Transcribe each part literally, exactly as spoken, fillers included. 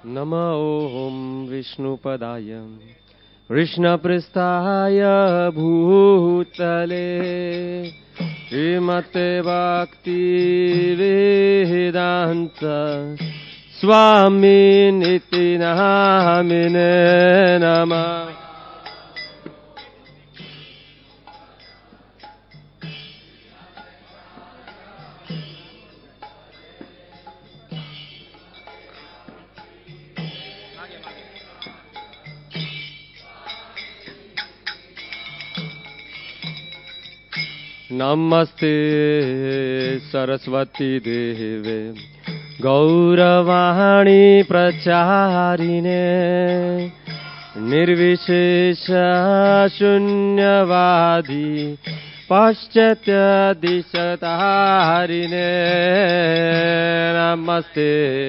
नमो ॐ विष्णुपदाय कृष्णपृष्ठाय भूतले श्रीमते भक्तिवेदान्त स्वामिनिति नामिने नमः। नमस्ते सरस्वती देवे गौरवाणी प्रचारिणे निर्विशेष शून्यवादी पाश्चात्य दिशतारिणे नमस्ते।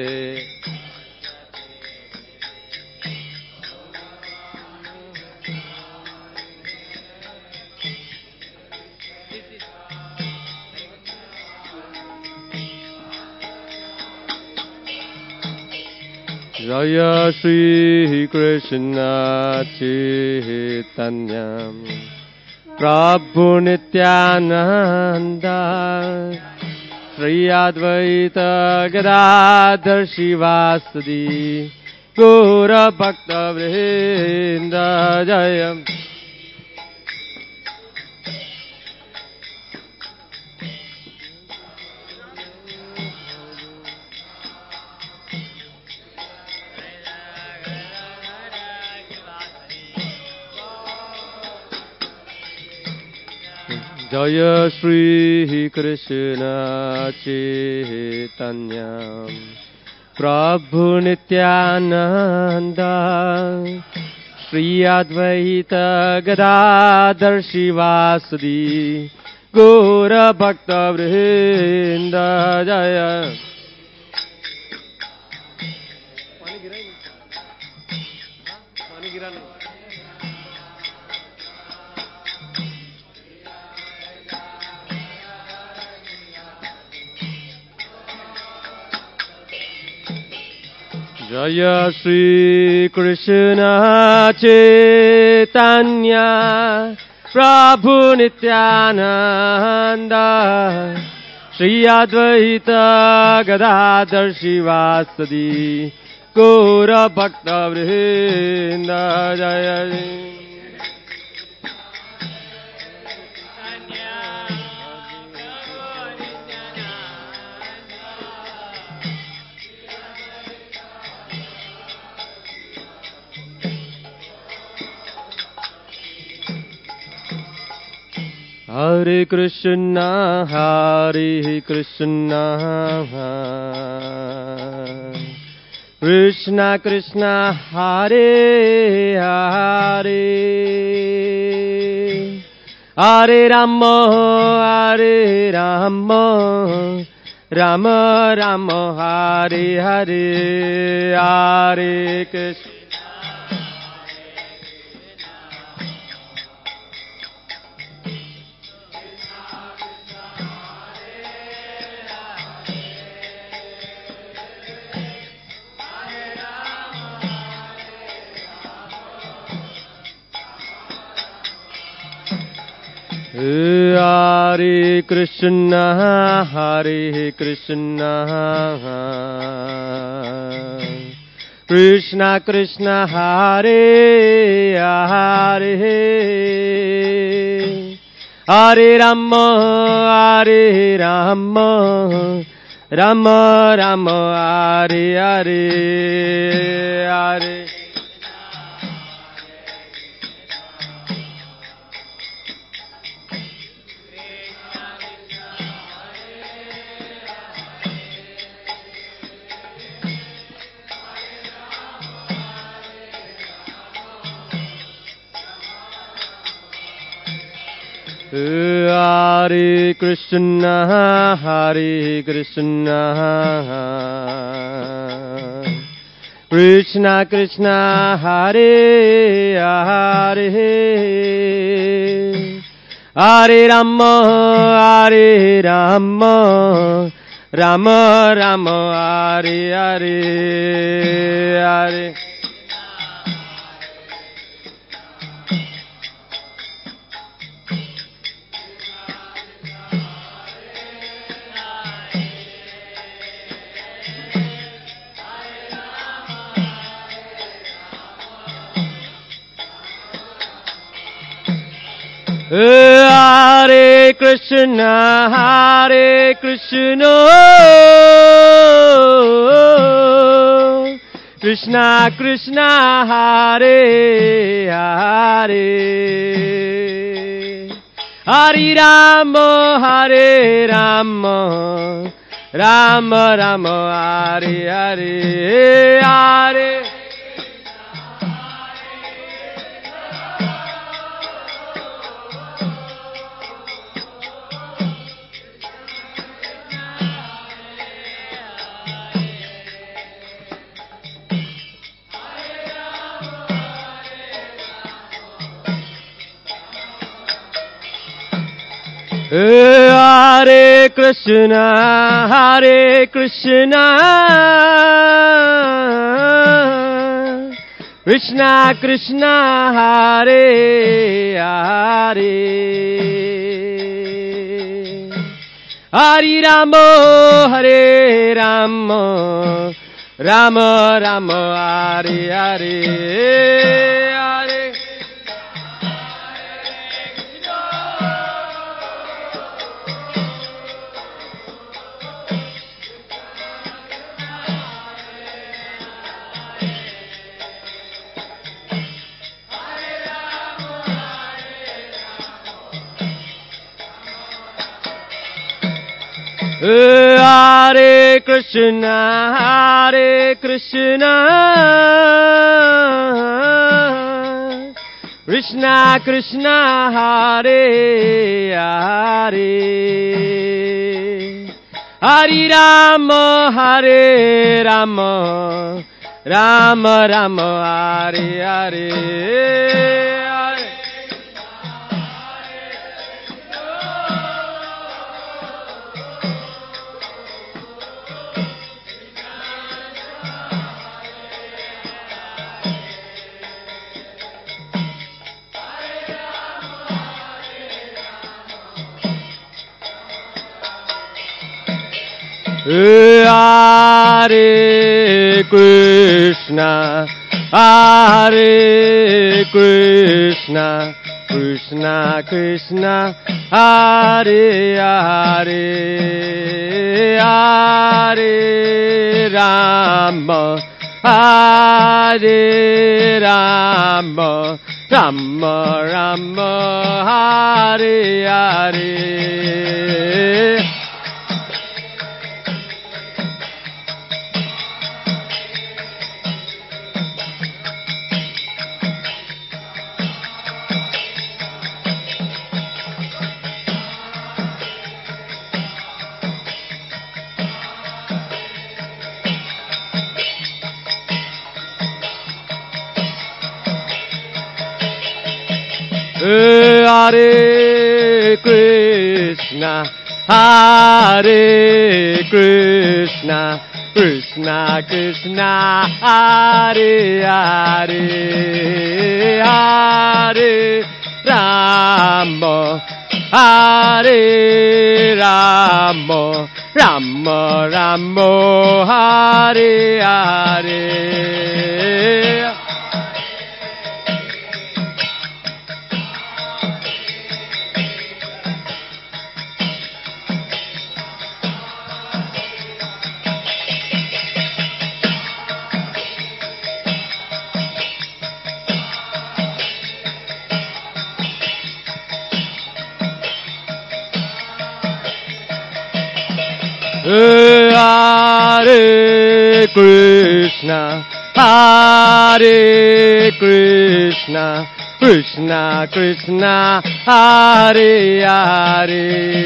जय श्री कृष्ण चैतन्य प्रभु नित्यानंद श्री अद्वैत गदाधर शिवासदि गौर भक्त वृंद जय। जय श्री कृष्ण चैतन्य प्रभु नित्यानंद श्री अद्वैत गदाधर शिवासदि गौर भक्त वृंद जय। जय श्री कृष्ण चैतन्य प्रभु नित्यानंद श्री अद्वैत गदाधर शिवासदि गौर भक्त वृंद जय। हरे कृष्णा हरे कृष्णा कृष्णा कृष्णा हरे हरे हरे राम हरे राम राम राम हरे हरे हरे कृष्ण। हरे कृष्णा हरे कृष्णा कृष्णा कृष्णा हरे हरे हरे राम हरे राम राम राम हरे हरे हरे। हरे कृष्णा हरे कृष्णा कृष्णा कृष्णा हरे हरे हरे राम हरे Ram Ram Ram Hare Hare Hare Krishna, Hare Krishna, Krishna Krishna, Hare Hare, Hare Rama, Hare Rama, Rama Rama, Hare Hare, Hare Hare Krishna, Hare Krishna, Krishna Krishna, Hare Hare, Hare Rama, Hare Rama, Rama Rama, Hare Hare, Hare Hare Krishna, Hare Krishna, Krishna Krishna, Hare Hare, Hare Rama, Hare Rama, Rama Rama, Hare Hare, Hare Hare Krishna, Hare Krishna, Krishna Krishna, Hare Hare, Hare Rama, Hare Rama, Rama Rama, Hare Hare. Hare Krishna, Hare Krishna, Krishna Krishna, Hare Hare, Hare Rama, Hare Rama, Rama Rama, Hare Hare. Hare Krishna, Hare Krishna, Krishna Krishna, Hare Hare,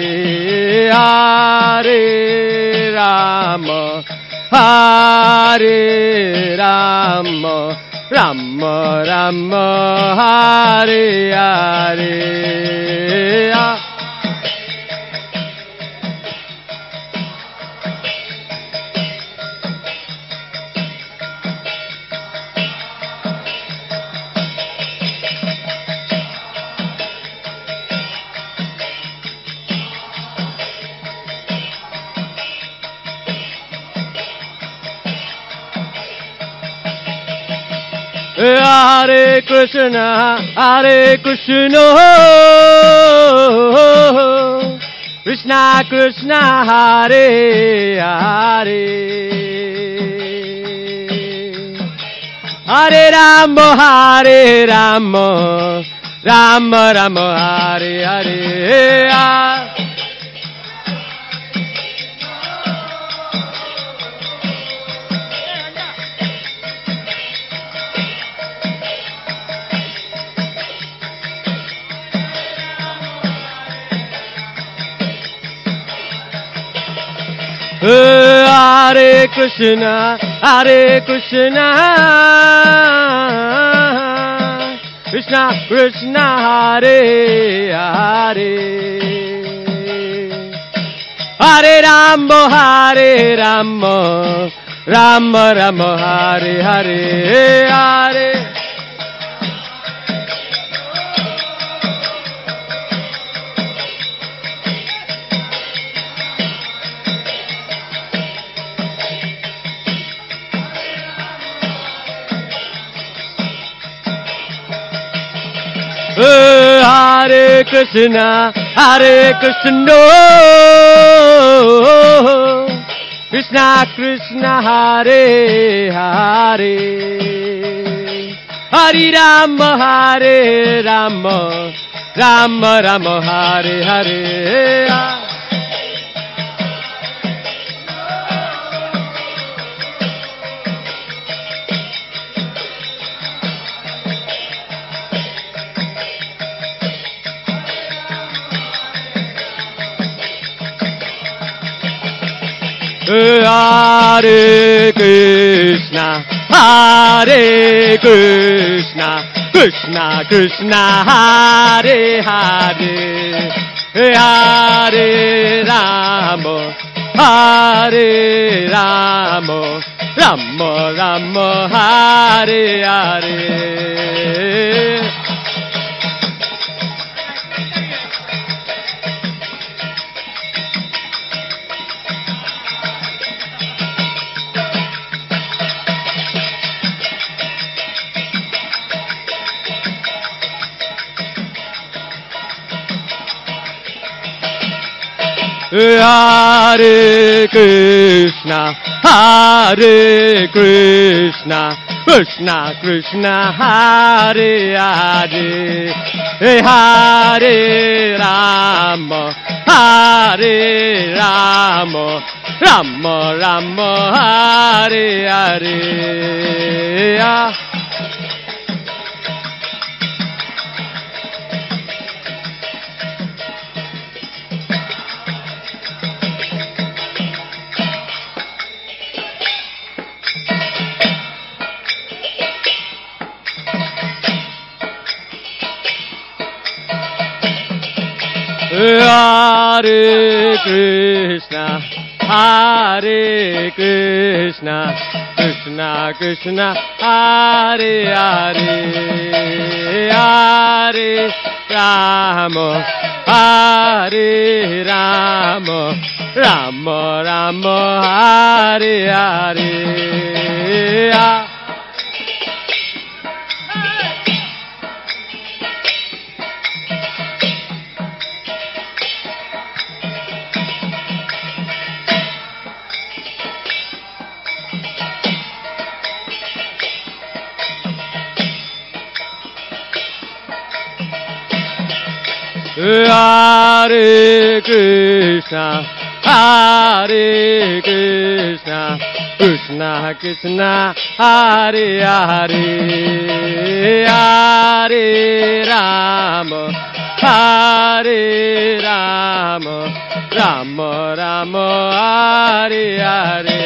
Hare Rama, Hare Rama, Rama Rama, Hare Hare. Hare Krishna, Hare Krishna, Krishna Krishna, Hare Hare, Hare Rama, Hare Rama, Rama Rama, Hare Hare. Hare Krishna, Hare Krishna, Krishna Krishna, Hare Hare, Hare Rama, Hare Rama, Rama Rama, Hare Hare, Hare. Hare Krishna, Hare Krishna, Krishna Krishna, Hare Hare, Hare Rama, Hare Rama, Rama Rama, Hare Hare. Hare Krishna, Hare Krishna, Krishna Krishna, Hare Hare, Hare Rama, Hare Rama, Rama Rama, Hare Hare. Hare Krishna, Hare Krishna, Krishna Krishna, Hare Hare, Hare Rama, Hare Rama, Rama Rama, Hare Hare. Hare Krishna, Hare Krishna, Krishna Krishna, Hare Hare, Hare Rama, Hare Rama, Rama Rama, Hare Hare. Hare Krishna, Hare Krishna, Krishna Krishna, Hare Hare, Hare Rama, Hare Rama, Rama Rama, Hare Hare.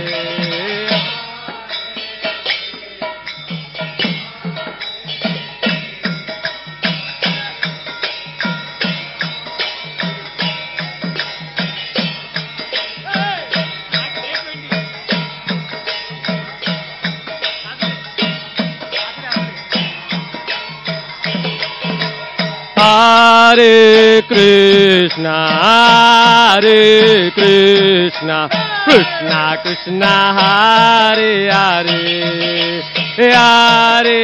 Hare Krishna, Hare Krishna, Krishna Krishna, Hare Hare, Hare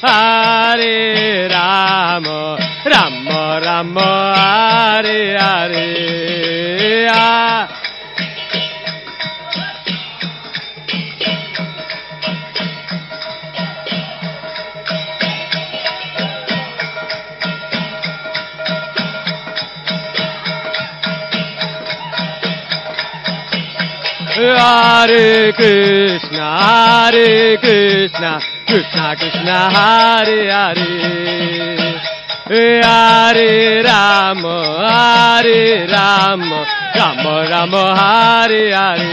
Hare Rama, Rama Rama, Hare Hare. Hare Krishna, Hare Krishna, Krishna Krishna, Hare Hare. Hare Rama, Hare Rama, Rama Rama, Hare Hare.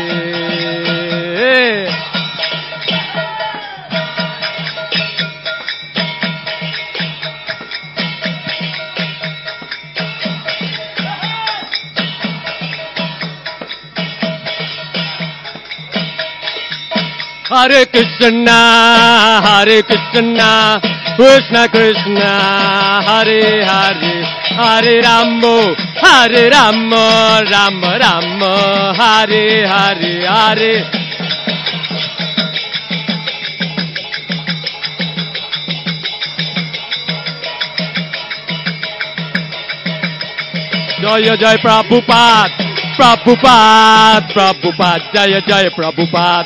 Hare Krishna, Hare Krishna, Krishna Krishna, Hare Hare. Hare Rama, Hare Rama, Rama Rama, Hare Hare. Hare Jaya Jaya Prabhupada, Prabhupada, Prabhupada, Jaya Jaya Prabhupada.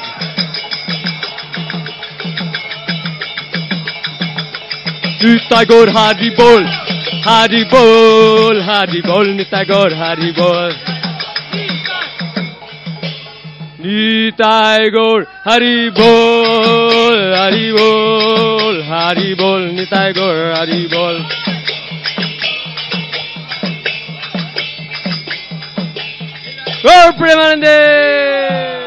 Nitai Gaur Hari Bol, Hari Bol, Hari Bol, Nitai Gaur Hari Bol. Nitai Gaur Hari Bol, Hari Bol, Hari Bol, Nitai Gaur Hari Bol. Gaur Premanande!